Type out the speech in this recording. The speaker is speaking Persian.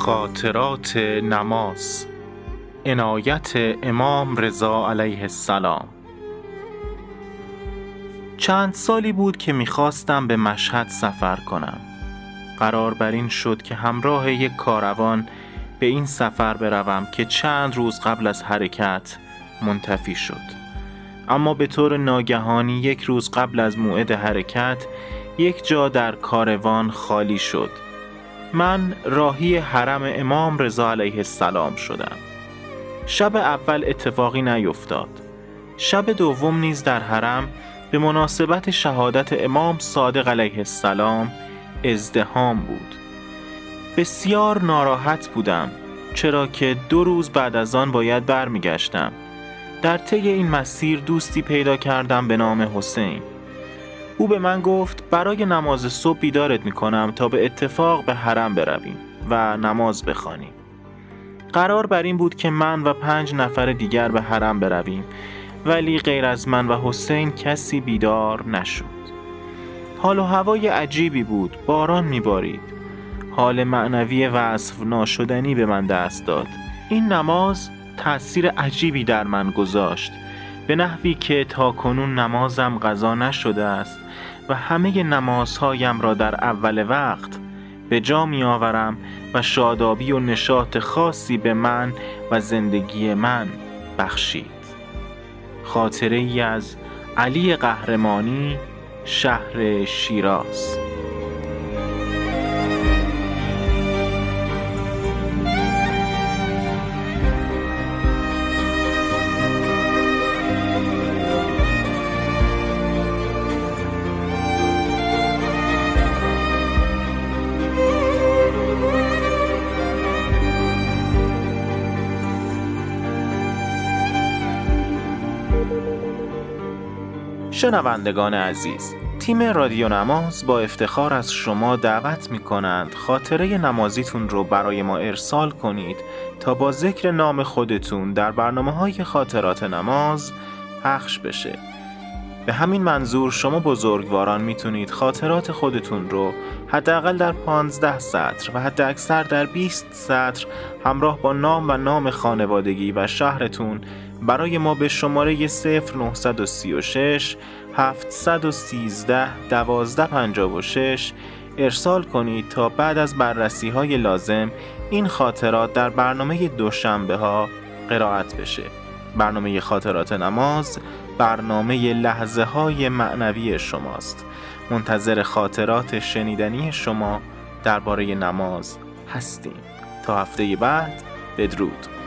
خاطرات نماز، عنایت امام رضا علیه السلام. چند سالی بود که می‌خواستم به مشهد سفر کنم. قرار بر این شد که همراه یک کاروان به این سفر بروم که چند روز قبل از حرکت منتفی شد. اما به طور ناگهانی یک روز قبل از موعد حرکت یک جا در کاروان خالی شد. من راهی حرم امام رضا علیه السلام شدم. شب اول اتفاقی نیفتاد. شب دوم نیز در حرم به مناسبت شهادت امام صادق علیه السلام ازدحام بود. بسیار ناراحت بودم، چرا که 2 روز بعد از آن باید برمیگشتم. در طی این مسیر دوستی پیدا کردم به نام حسین. او به من گفت برای نماز صبح بیدارت میکنم تا به اتفاق به حرم برویم و نماز بخوانیم. قرار بر این بود که من و 5 نفر دیگر به حرم برویم، ولی غیر از من و حسین کسی بیدار نشد. حال و هوای عجیبی بود، باران میبارید. حال معنوی وصف ناشدنی به من دست داد. این نماز تأثیر عجیبی در من گذاشت، به نحوی که تا کنون نمازم قضا نشده است و همه نمازهایم را در اول وقت به جا می آورم و شادابی و نشاط خاصی به من و زندگی من بخشید. خاطره ای از علی قهرمانی، شهر شیراز. شنوندگان عزیز، تیم رادیو نماز با افتخار از شما دعوت می کنند خاطره نمازیتون رو برای ما ارسال کنید تا با ذکر نام خودتون در برنامه‌های خاطرات نماز پخش بشه. به همین منظور شما بزرگواران میتونید خاطرات خودتون رو حداقل در 15 سطر و حد اکثر در 20 سطر همراه با نام و نام خانوادگی و شهرتون برای ما به شماره 0936 713 1256 ارسال کنید تا بعد از بررسی های لازم این خاطرات در برنامه دوشنبه ها قرائت بشه. برنامه خاطرات نماز برنامه لحظه های معنوی شماست. منتظر خاطرات شنیدنی شما درباره نماز هستیم. تا هفته بعد، بدرود.